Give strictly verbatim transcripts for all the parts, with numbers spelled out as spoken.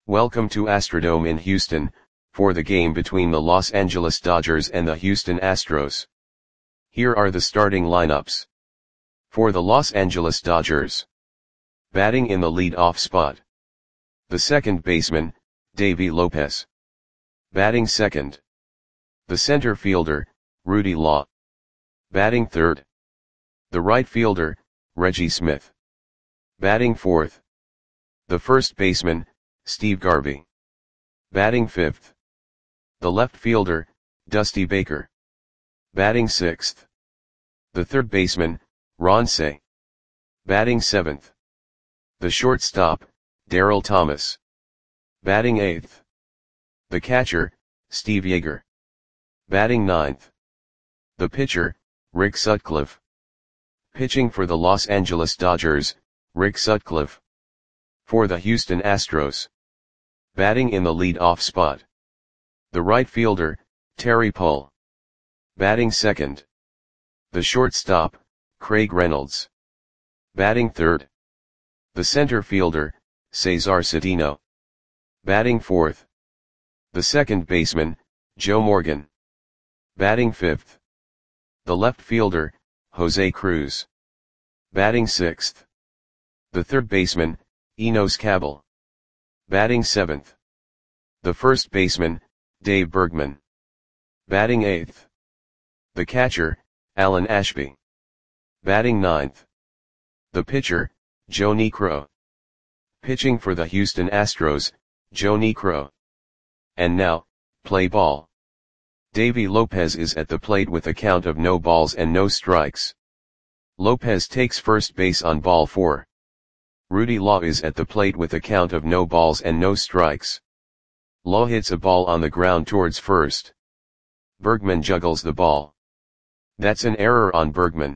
Welcome to Astrodome in Houston, for the game between the Los Angeles Dodgers and the Houston Astros. Here are the starting lineups. For the Los Angeles Dodgers. Batting in the lead-off spot. The second baseman, Davey Lopez. Batting second. The center fielder, Rudy Law. Batting third. The right fielder, Reggie Smith. Batting fourth. The first baseman, Steve Garvey. Batting fifth. The left fielder, Dusty Baker. Batting sixth. The third baseman, Ron Cey. Batting seventh. The shortstop, Daryl Thomas. Batting eighth. The catcher, Steve Yeager. Batting ninth. The pitcher, Rick Sutcliffe. Pitching for the Los Angeles Dodgers, Rick Sutcliffe. For the Houston Astros. Batting in the lead-off spot. The right fielder, Terry Pull. Batting second. The shortstop, Craig Reynolds. Batting third. The center fielder, Cesar Cedeno. Batting fourth. The second baseman, Joe Morgan. Batting fifth. The left fielder, Jose Cruz. Batting sixth. The third baseman, Enos Cabell. Batting seventh. The first baseman, Dave Bergman. Batting eighth. The catcher, Alan Ashby. Batting ninth. The pitcher, Joe Niekro. Pitching for the Houston Astros, Joe Niekro. And now, play ball. Davey Lopez is at the plate with a count of no balls and no strikes. Lopez takes first base on ball four. Rudy Law is at the plate with a count of no balls and no strikes. Law hits a ball on the ground towards first. Bergman juggles the ball. That's an error on Bergman.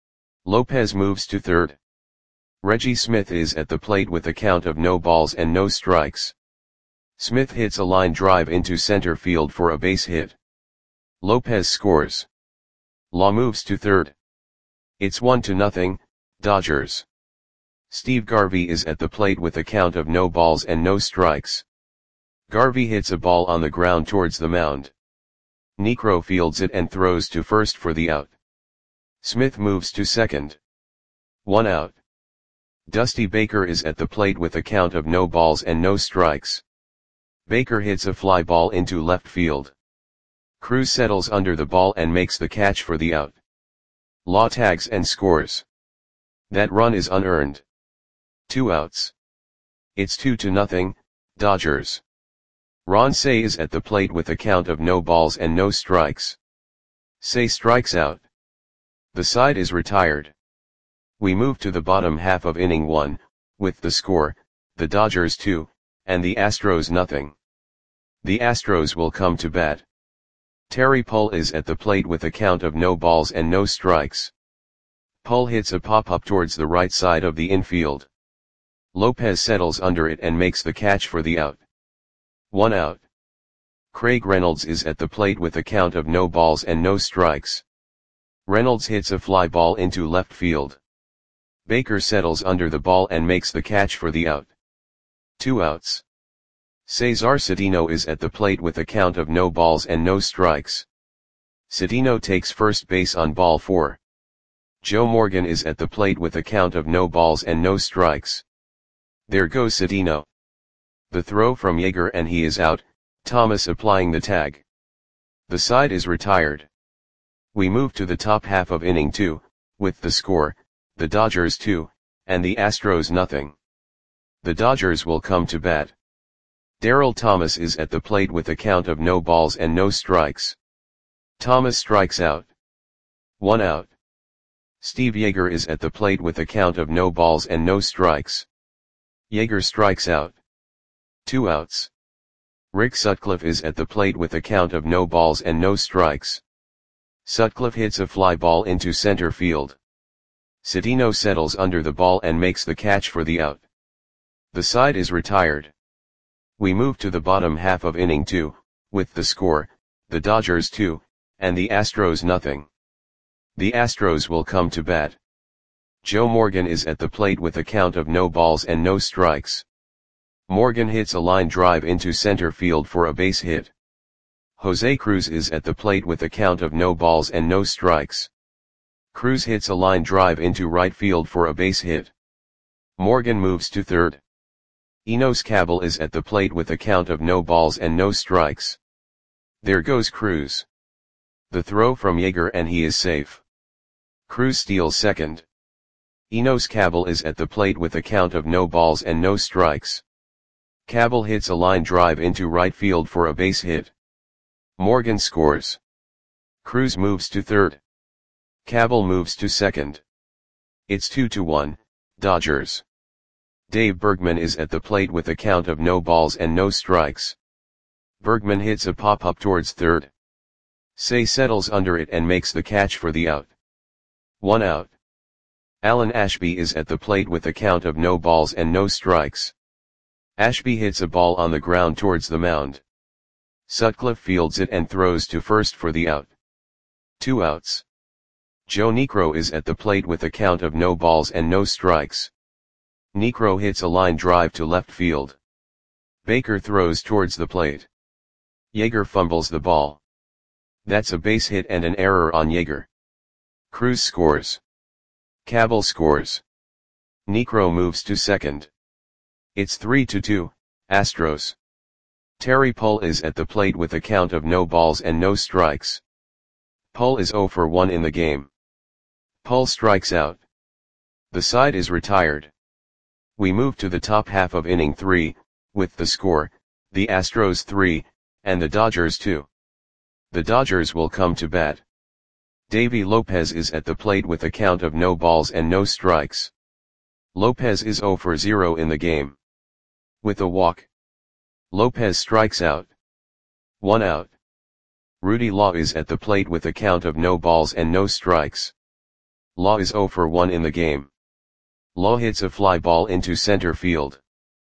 Lopez moves to third. Reggie Smith is at the plate with a count of no balls and no strikes. Smith hits a line drive into center field for a base hit. Lopez scores. Law moves to third. It's one to nothing, Dodgers. Steve Garvey is at the plate with a count of no balls and no strikes. Garvey hits a ball on the ground towards the mound. Niekro fields it and throws to first for the out. Smith moves to second. One out. Dusty Baker is at the plate with a count of no balls and no strikes. Baker hits a fly ball into left field. Cruz settles under the ball and makes the catch for the out. Law tags and scores. That run is unearned. Two outs. It's two to nothing, Dodgers. Ron Cey is at the plate with a count of no balls and no strikes. Cey strikes out. The side is retired. We move to the bottom half of inning one, with the score, the Dodgers two, and the Astros nothing. The Astros will come to bat. Terry Pull is at the plate with a count of no balls and no strikes. Pull hits a pop-up towards the right side of the infield. Lopez settles under it and makes the catch for the out. One out. Craig Reynolds is at the plate with a count of no balls and no strikes. Reynolds hits a fly ball into left field. Baker settles under the ball and makes the catch for the out. Two outs. Cesar Cedeno is at the plate with a count of no balls and no strikes. Cedeno takes first base on ball four. Joe Morgan is at the plate with a count of no balls and no strikes. There goes Cedeno. The throw from Yeager and he is out, Thomas applying the tag. The side is retired. We move to the top half of inning two, with the score, the Dodgers two, and the Astros nothing. The Dodgers will come to bat. Daryl Thomas is at the plate with a count of no balls and no strikes. Thomas strikes out. One out. Steve Yeager is at the plate with a count of no balls and no strikes. Yeager strikes out. Two outs. Rick Sutcliffe is at the plate with a count of no balls and no strikes. Sutcliffe hits a fly ball into center field. Cedeno settles under the ball and makes the catch for the out. The side is retired. We move to the bottom half of inning two, with the score, the Dodgers two, and the Astros nothing. The Astros will come to bat. Joe Morgan is at the plate with a count of no balls and no strikes. Morgan hits a line drive into center field for a base hit. Jose Cruz is at the plate with a count of no balls and no strikes. Cruz hits a line drive into right field for a base hit. Morgan moves to third. Enos Cabell is at the plate with a count of no balls and no strikes. There goes Cruz. The throw from Yeager and he is safe. Cruz steals second. Enos Cabell is at the plate with a count of no balls and no strikes. Cabell hits a line drive into right field for a base hit. Morgan scores. Cruz moves to third. Cabell moves to second. It's two to one, Dodgers. Dave Bergman is at the plate with a count of no balls and no strikes. Bergman hits a pop-up towards third. Say settles under it and makes the catch for the out. One out. Alan Ashby is at the plate with a count of no balls and no strikes. Ashby hits a ball on the ground towards the mound. Sutcliffe fields it and throws to first for the out. Two outs. Joe Niekro is at the plate with a count of no balls and no strikes. Niekro hits a line drive to left field. Baker throws towards the plate. Yeager fumbles the ball. That's a base hit and an error on Yeager. Cruz scores. Cabell scores. Niekro moves to second. It's three to two, Astros. Terry Pull is at the plate with a count of no balls and no strikes. Pull is oh for one in the game. Pull strikes out. The side is retired. We move to the top half of inning three, with the score, the Astros three, and the Dodgers two. The Dodgers will come to bat. Davy Lopez is at the plate with a count of no balls and no strikes. Lopez is oh for zero in the game. With a walk. Lopez strikes out. One out. Rudy Law is at the plate with a count of no balls and no strikes. Law is oh for one in the game. Law hits a fly ball into center field.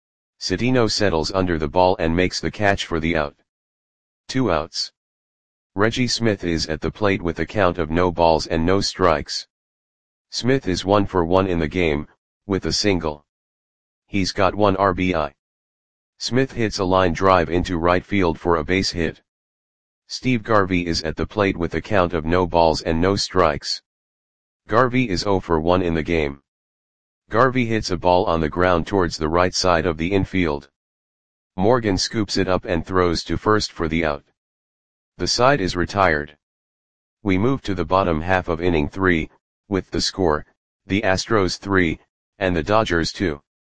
Cedeno settles under the ball and makes the catch for the out. Two outs. Reggie Smith is at the plate with a count of no balls and no strikes. Smith is one for one in the game, with a single. He's got one R B I. Smith hits a line drive into right field for a base hit. Steve Garvey is at the plate with a count of no balls and no strikes. Garvey is oh for one in the game. Garvey hits a ball on the ground towards the right side of the infield. Morgan scoops it up and throws to first for the out. The side is retired. We move to the bottom half of inning three, with the score, the Astros three, and the Dodgers two.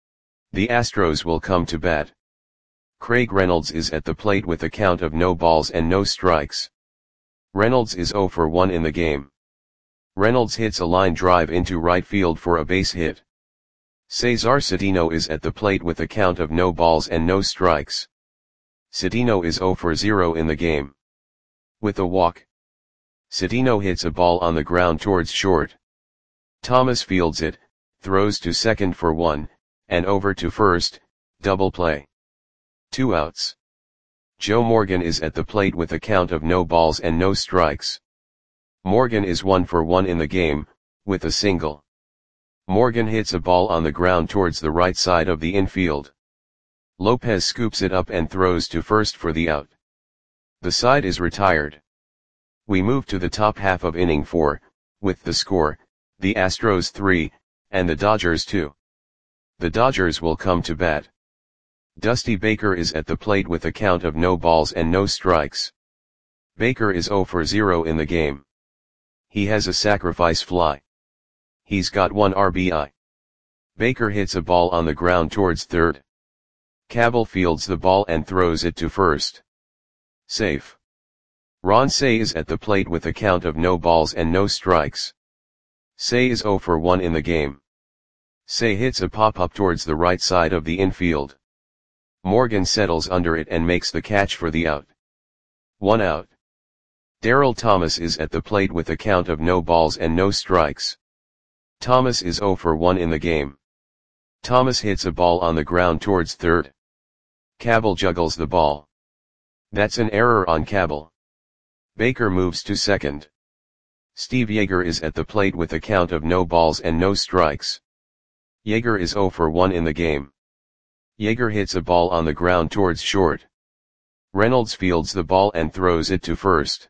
The Astros will come to bat. Craig Reynolds is at the plate with a count of no balls and no strikes. Reynolds is oh for one in the game. Reynolds hits a line drive into right field for a base hit. Cesar Cedeno is at the plate with a count of no balls and no strikes. Cedeno is oh for zero in the game. With a walk. Cedeno hits a ball on the ground towards short. Thomas fields it, throws to second for one, and over to first, double play. Two outs. Joe Morgan is at the plate with a count of no balls and no strikes. Morgan is one for one in the game, with a single. Morgan hits a ball on the ground towards the right side of the infield. Lopez scoops it up and throws to first for the out. The side is retired. We move to the top half of inning four, with the score, the Astros three, and the Dodgers two. The Dodgers will come to bat. Dusty Baker is at the plate with a count of no balls and no strikes. Baker is oh for zero in the game. He has a sacrifice fly. He's got one R B I. Baker hits a ball on the ground towards third. Cabell fields the ball and throws it to first. Safe. Ron Cey is at the plate with a count of no balls and no strikes. Cey is oh for one in the game. Cey hits a pop-up towards the right side of the infield. Morgan settles under it and makes the catch for the out. One out. Darryl Thomas is at the plate with a count of no balls and no strikes. Thomas is oh for one in the game. Thomas hits a ball on the ground towards third. Cabell juggles the ball. That's an error on Cabell. Baker moves to second. Steve Yeager is at the plate with a count of no balls and no strikes. Yeager is oh for one in the game. Yeager hits a ball on the ground towards short. Reynolds fields the ball and throws it to first.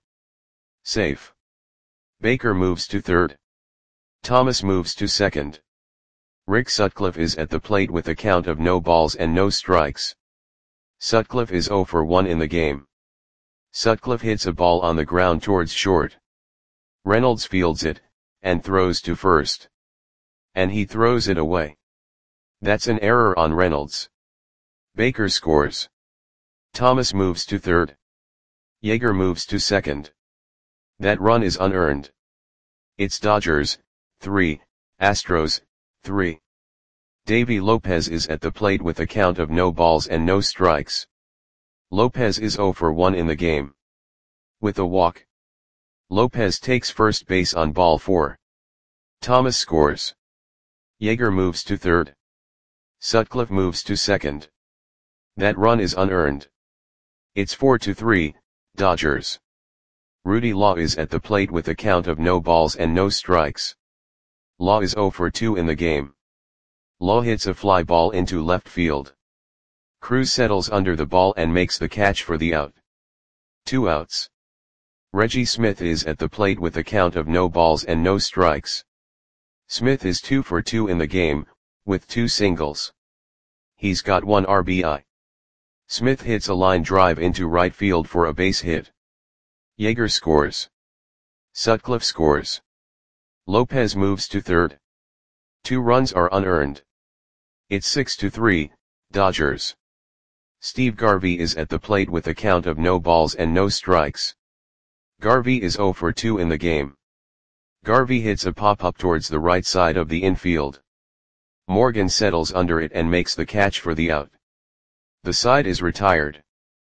Safe. Baker moves to third. Thomas moves to second. Rick Sutcliffe is at the plate with a count of no balls and no strikes. Sutcliffe is zero for one in the game. Sutcliffe hits a ball on the ground towards short. Reynolds fields it, and throws to first. And he throws it away. That's an error on Reynolds. Baker scores. Thomas moves to third. Yeager moves to second. That run is unearned. It's Dodgers, three, Astros, three. Davy Lopez is at the plate with a count of no balls and no strikes. Lopez is zero for one in the game. With a walk. Lopez takes first base on ball four. Thomas scores. Yeager moves to third. Sutcliffe moves to second. That run is unearned. It's four to three, Dodgers. Rudy Law is at the plate with a count of no balls and no strikes. Law is zero for two in the game. Law hits a fly ball into left field. Cruz settles under the ball and makes the catch for the out. Two outs. Reggie Smith is at the plate with a count of no balls and no strikes. Smith is two for two in the game, with two singles. He's got one R B I. Smith hits a line drive into right field for a base hit. Yeager scores. Sutcliffe scores. Lopez moves to third. Two runs are unearned. It's six to three, Dodgers. Steve Garvey is at the plate with a count of no balls and no strikes. Garvey is zero for two in the game. Garvey hits a pop-up towards the right side of the infield. Morgan settles under it and makes the catch for the out. The side is retired.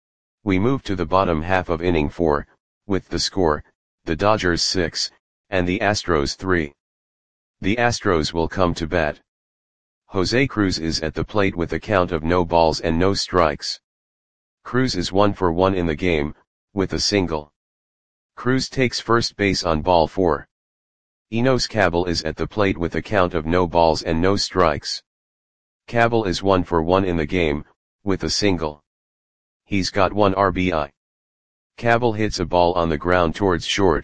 We move to the bottom half of inning four, with the score, the Dodgers six, and the Astros three. The Astros will come to bat. Jose Cruz is at the plate with a count of no balls and no strikes. Cruz is one for one in the game, with a single. Cruz takes first base on ball four. Enos Cabell is at the plate with a count of no balls and no strikes. Cabell is one for one in the game, with a single. He's got one R B I. Cabell hits a ball on the ground towards short.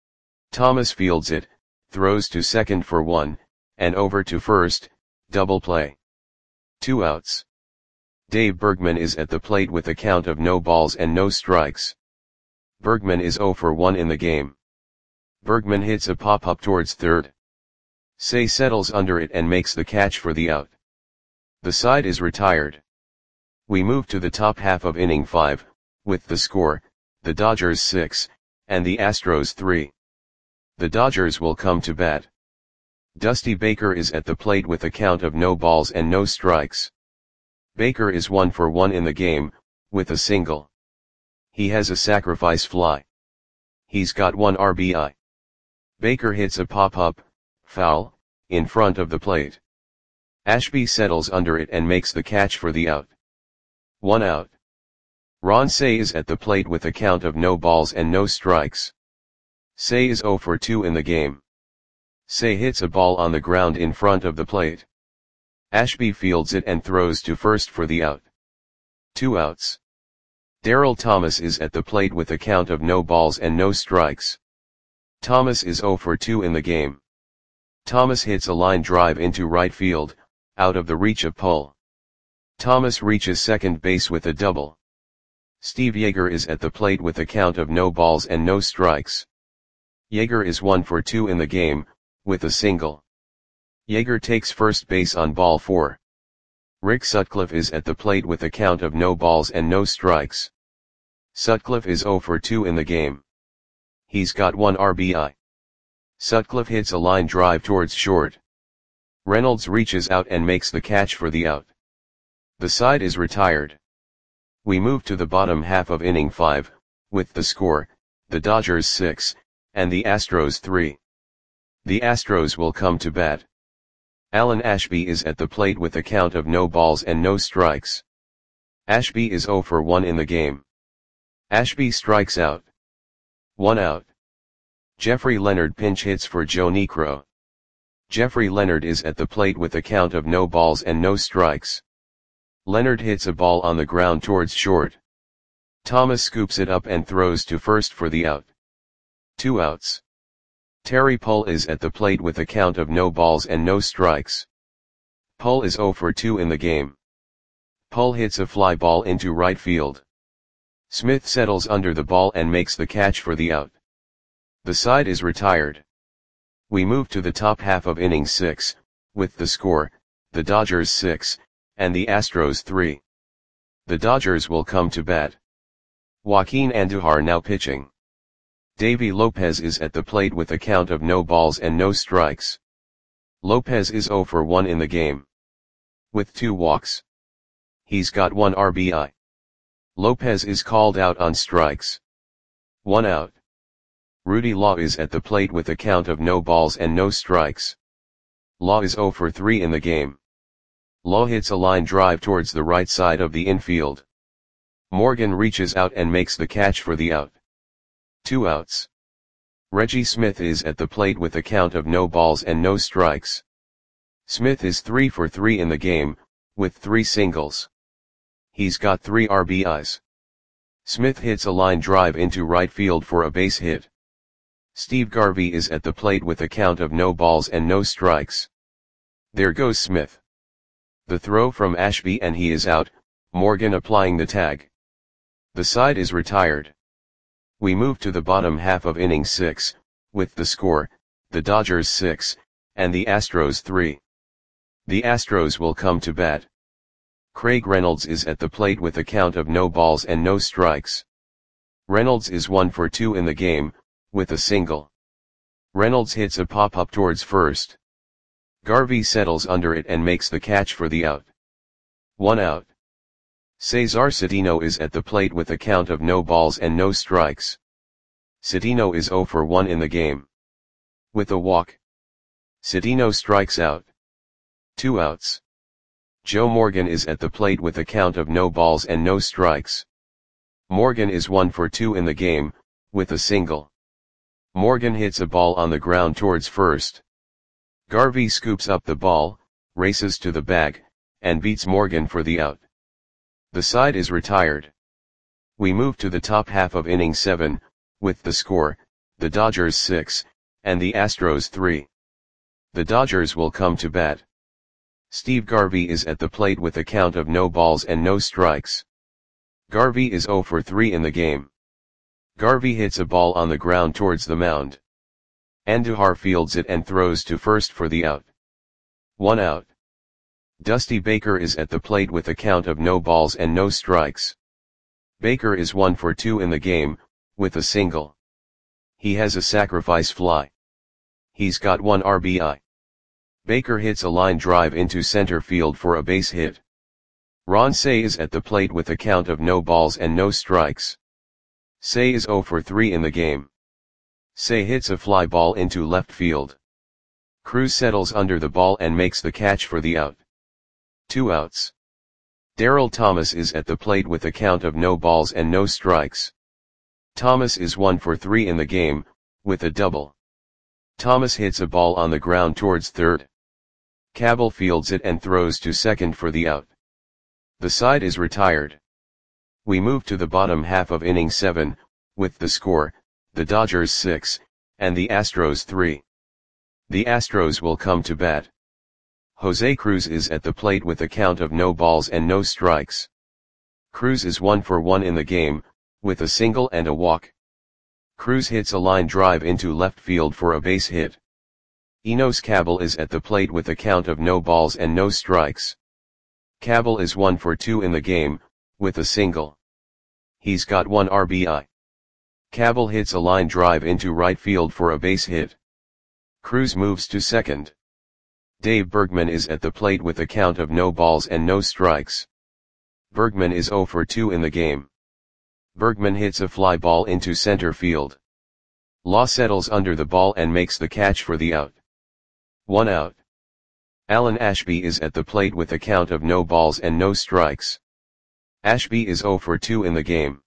Thomas fields it, throws to second for one, and over to first, double play. Two outs. Dave Bergman is at the plate with a count of no balls and no strikes. Bergman is zero for one in the game. Bergman hits a pop-up towards third. Say settles under it and makes the catch for the out. The side is retired. We move to the top half of inning five, with the score, the Dodgers six, and the Astros three. The Dodgers will come to bat. Dusty Baker is at the plate with a count of no balls and no strikes. Baker is one for one in the game, with a single. He has a sacrifice fly. He's got one R B I. Baker hits a pop-up, foul, in front of the plate. Ashby settles under it and makes the catch for the out. One out. Ron Cey is at the plate with a count of no balls and no strikes. Cey is zero for two in the game. Cey hits a ball on the ground in front of the plate. Ashby fields it and throws to first for the out. Two outs. Darryl Thomas is at the plate with a count of no balls and no strikes. Thomas is zero for two in the game. Thomas hits a line drive into right field, out of the reach of Pull. Thomas reaches second base with a double. Steve Yeager is at the plate with a count of no balls and no strikes. Yeager is one for two in the game, with a single. Yeager takes first base on ball four. Rick Sutcliffe is at the plate with a count of no balls and no strikes. Sutcliffe is zero for two in the game. He's got one R B I. Sutcliffe hits a line drive towards short. Reynolds reaches out and makes the catch for the out. The side is retired. We move to the bottom half of inning five, with the score, the Dodgers six, and the Astros three. The Astros will come to bat. Alan Ashby is at the plate with a count of no balls and no strikes. Ashby is zero for one in the game. Ashby strikes out. One out. Jeffrey Leonard pinch hits for Joe Niekro. Jeffrey Leonard is at the plate with a count of no balls and no strikes. Leonard hits a ball on the ground towards short. Thomas scoops it up and throws to first for the out. Two outs. Terry Pull is at the plate with a count of no balls and no strikes. Pull is oh for two in the game. Pull hits a fly ball into right field. Smith settles under the ball and makes the catch for the out. The side is retired. We move to the top half of inning six, with the score, the Dodgers six, and the Astros three. The Dodgers will come to bat. Joaquin Andujar now pitching. Davy Lopez is at the plate with a count of no balls and no strikes. Lopez is oh for one in the game. With two walks. He's got one R B I. Lopez is called out on strikes. One out. Rudy Law is at the plate with a count of no balls and no strikes. Law is oh for three in the game. Law hits a line drive towards the right side of the infield. Morgan reaches out and makes the catch for the out. Two outs. Reggie Smith is at the plate with a count of no balls and no strikes. Smith is three for three in the game, with three singles. He's got three R B Is. Smith hits a line drive into right field for a base hit. Steve Garvey is at the plate with a count of no balls and no strikes. There goes Smith. The throw from Ashby and he is out, Morgan applying the tag. The side is retired. We move to the bottom half of inning six, with the score, the Dodgers six, and the Astros three. The Astros will come to bat. Craig Reynolds is at the plate with a count of no balls and no strikes. Reynolds is one for two in the game, with a single. Reynolds hits a pop-up towards first. Garvey settles under it and makes the catch for the out. One out. Cesar Cedeno is at the plate with a count of no balls and no strikes. Cedeno is oh for one in the game. With a walk. Cedeno strikes out. Two outs. Joe Morgan is at the plate with a count of no balls and no strikes. Morgan is one for two in the game, with a single. Morgan hits a ball on the ground towards first. Garvey scoops up the ball, races to the bag, and beats Morgan for the out. The side is retired. We move to the top half of inning seven, with the score, the Dodgers six, and the Astros three. The Dodgers will come to bat. Steve Garvey is at the plate with a count of no balls and no strikes. Garvey is oh for three in the game. Garvey hits a ball on the ground towards the mound. Andujar fields it and throws to first for the out. One out. Dusty Baker is at the plate with a count of no balls and no strikes. Baker is one for two in the game, with a single. He has a sacrifice fly. He's got one R B I. Baker hits a line drive into center field for a base hit. Ron Cey is at the plate with a count of no balls and no strikes. Cey is oh for three in the game. Cey hits a fly ball into left field. Cruz settles under the ball and makes the catch for the out. Two outs. Darryl Thomas is at the plate with a count of no balls and no strikes. Thomas is one for three in the game, with a double. Thomas hits a ball on the ground towards third. Cabell fields it and throws to second for the out. The side is retired. We move to the bottom half of inning seven, with the score, the Dodgers six, and the Astros three. The Astros will come to bat. Jose Cruz is at the plate with a count of no balls and no strikes. Cruz is one for one in the game, with a single and a walk. Cruz hits a line drive into left field for a base hit. Enos Cabell is at the plate with a count of no balls and no strikes. Cabell is one for two in the game, with a single. He's got one R B I. Cabell hits a line drive into right field for a base hit. Cruz moves to second. Dave Bergman is at the plate with a count of no balls and no strikes. Bergman is oh for two in the game. Bergman hits a fly ball into center field. Law settles under the ball and makes the catch for the out. One out. Alan Ashby is at the plate with a count of no balls and no strikes. Ashby is oh for two in the game.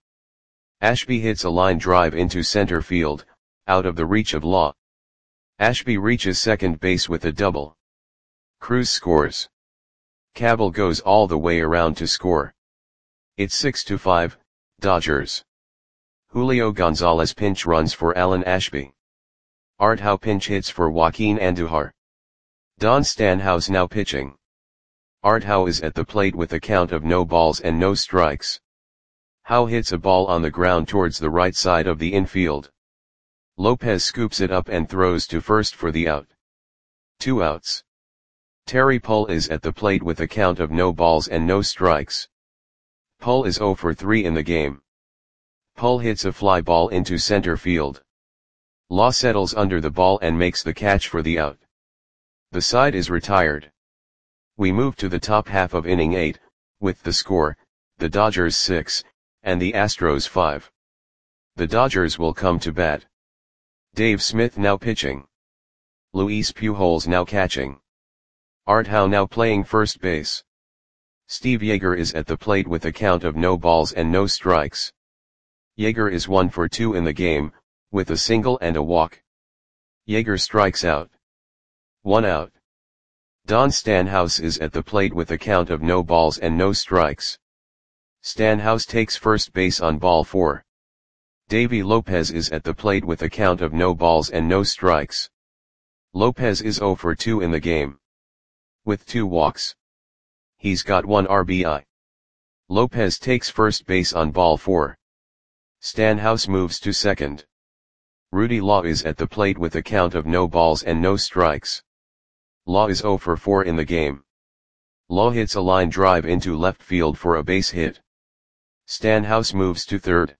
Ashby hits a line drive into center field, out of the reach of Law. Ashby reaches second base with a double. Cruz scores. Cabell goes all the way around to score. It's six to five, Dodgers. Julio Gonzalez pinch runs for Alan Ashby. Art Howe pinch hits for Joaquin Andujar. Don Stanhouse now pitching. Art Howe is at the plate with a count of no balls and no strikes. Howe hits a ball on the ground towards the right side of the infield. Lopez scoops it up and throws to first for the out. Two outs. Terry Pull is at the plate with a count of no balls and no strikes. Pull is oh for three in the game. Pull hits a fly ball into center field. Law settles under the ball and makes the catch for the out. The side is retired. We move to the top half of inning eight, with the score, the Dodgers six, and the Astros five. The Dodgers will come to bat. Dave Smith now pitching. Luis Pujols now catching. Art Howe now playing first base. Steve Yeager is at the plate with a count of no balls and no strikes. Yeager is one for two in the game, with a single and a walk. Yeager strikes out. One out. Don Stanhouse is at the plate with a count of no balls and no strikes. Stanhouse takes first base on ball four. Davy Lopez is at the plate with a count of no balls and no strikes. Lopez is oh for two in the game. With two walks. He's got one R B I. Lopez takes first base on ball four. Stanhouse moves to second. Rudy Law is at the plate with a count of no balls and no strikes. Law is oh for four in the game. Law hits a line drive into left field for a base hit. Stanhouse moves to third.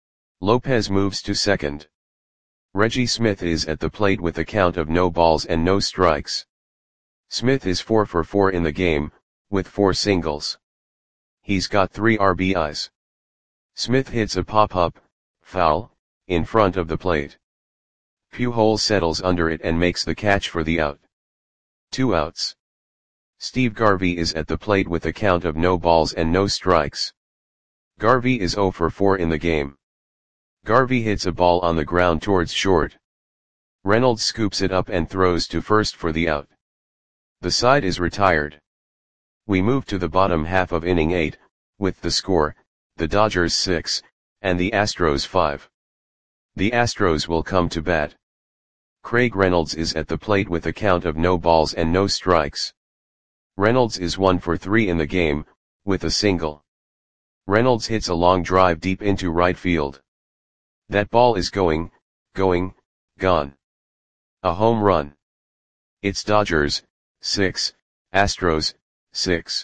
Lopez moves to second. Reggie Smith is at the plate with a count of no balls and no strikes. Smith is four for four in the game, with four singles. He's got three R B Is. Smith hits a pop-up, foul, in front of the plate. Pujols settles under it and makes the catch for the out. Two outs. Steve Garvey is at the plate with a count of no balls and no strikes. Garvey is oh for four in the game. Garvey hits a ball on the ground towards short. Reynolds scoops it up and throws to first for the out. The side is retired. We move to the bottom half of inning eight, with the score, the Dodgers six, and the Astros five. The Astros will come to bat. Craig Reynolds is at the plate with a count of no balls and no strikes. Reynolds is one for three in the game, with a single. Reynolds hits a long drive deep into right field. That ball is going, going, gone. A home run. It's Dodgers, six, Astros, six.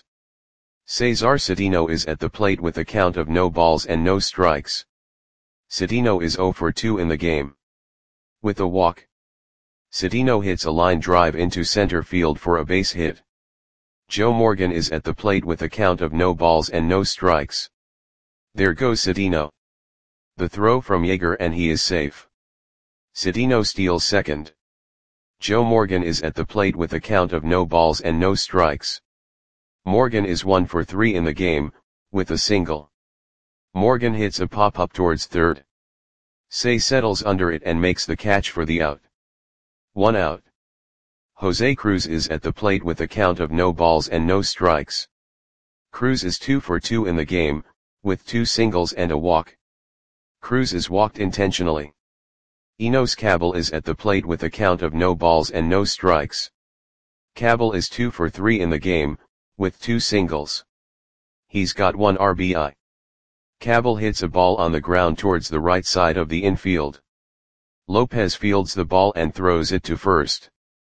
Cesar Cedeno is at the plate with a count of no balls and no strikes. Cedeno is oh for two in the game. With a walk. Cedeno hits a line drive into center field for a base hit. Joe Morgan is at the plate with a count of no balls and no strikes. There goes Cedeno. The throw from Yeager and he is safe. Cedeno steals second. Joe Morgan is at the plate with a count of no balls and no strikes. Morgan is one for three in the game, with a single. Morgan hits a pop-up towards third. Say settles under it and makes the catch for the out. One out. Jose Cruz is at the plate with a count of no balls and no strikes. Cruz is two for two in the game, with two singles and a walk. Cruz is walked intentionally. Enos Cabell is at the plate with a count of no balls and no strikes. Cabell is two for three in the game, with two singles. He's got one R B I. Cabell hits a ball on the ground towards the right side of the infield. Lopez fields the ball and throws it to first.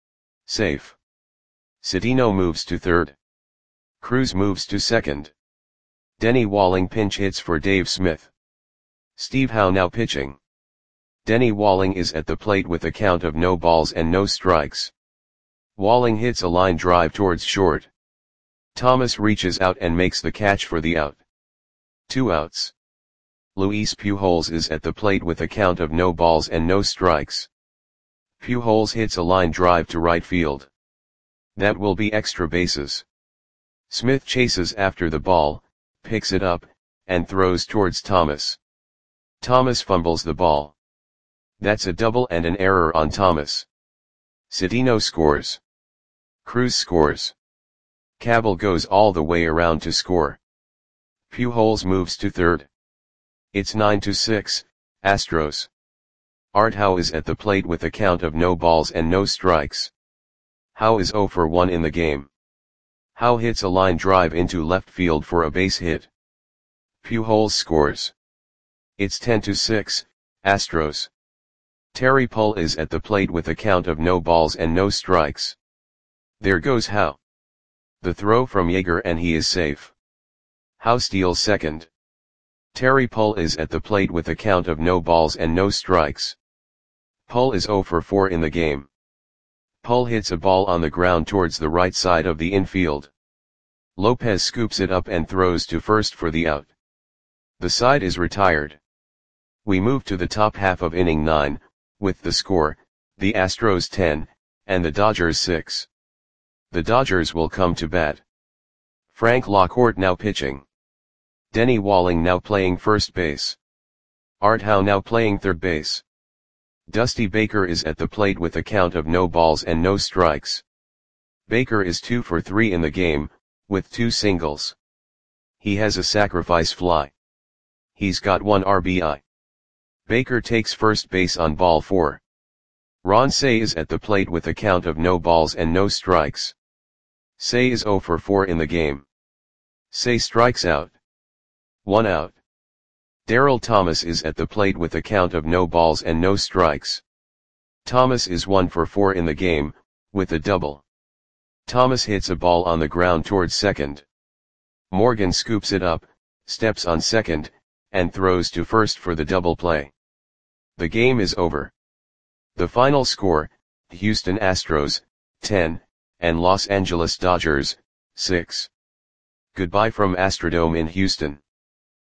Safe. Cedeno moves to third. Cruz moves to second. Denny Walling pinch hits for Dave Smith. Steve Howe now pitching. Denny Walling is at the plate with a count of no balls and no strikes. Walling hits a line drive towards short. Thomas reaches out and makes the catch for the out. Two outs. Luis Pujols is at the plate with a count of no balls and no strikes. Pujols hits a line drive to right field. That will be extra bases. Smith chases after the ball, picks it up, and throws towards Thomas. Thomas fumbles the ball. That's a double and an error on Thomas. Cedeno scores. Cruz scores. Cabell goes all the way around to score. Pujols moves to third. It's nine to six, Astros. Art Howe is at the plate with a count of no balls and no strikes. Howe is zero for one in the game. Howe hits a line drive into left field for a base hit. Pujols scores. It's ten to six, Astros. Terry Pull is at the plate with a count of no balls and no strikes. There goes Howe. The throw from Yeager and he is safe. Howe steals second. Terry Pull is at the plate with a count of no balls and no strikes. Pull is zero for four in the game. Pull hits a ball on the ground towards the right side of the infield. Lopez scoops it up and throws to first for the out. The side is retired. We move to the top half of inning nine, with the score, the Astros ten, and the Dodgers six. The Dodgers will come to bat. Frank Lockhart now pitching. Denny Walling now playing first base. Art Howe now playing third base. Dusty Baker is at the plate with a count of no balls and no strikes. Baker is two for three in the game, with two singles. He has a sacrifice fly. He's got one R B I. Baker takes first base on ball four. Ron Cey is at the plate with a count of no balls and no strikes. Cey is zero for four in the game. Cey strikes out. One out. Darryl Thomas is at the plate with a count of no balls and no strikes. Thomas is one for four in the game, with a double. Thomas hits a ball on the ground towards second. Morgan scoops it up, steps on second, and throws to first for the double play. The game is over. The final score, Houston Astros, ten, and Los Angeles Dodgers, six. Goodbye from Astrodome in Houston.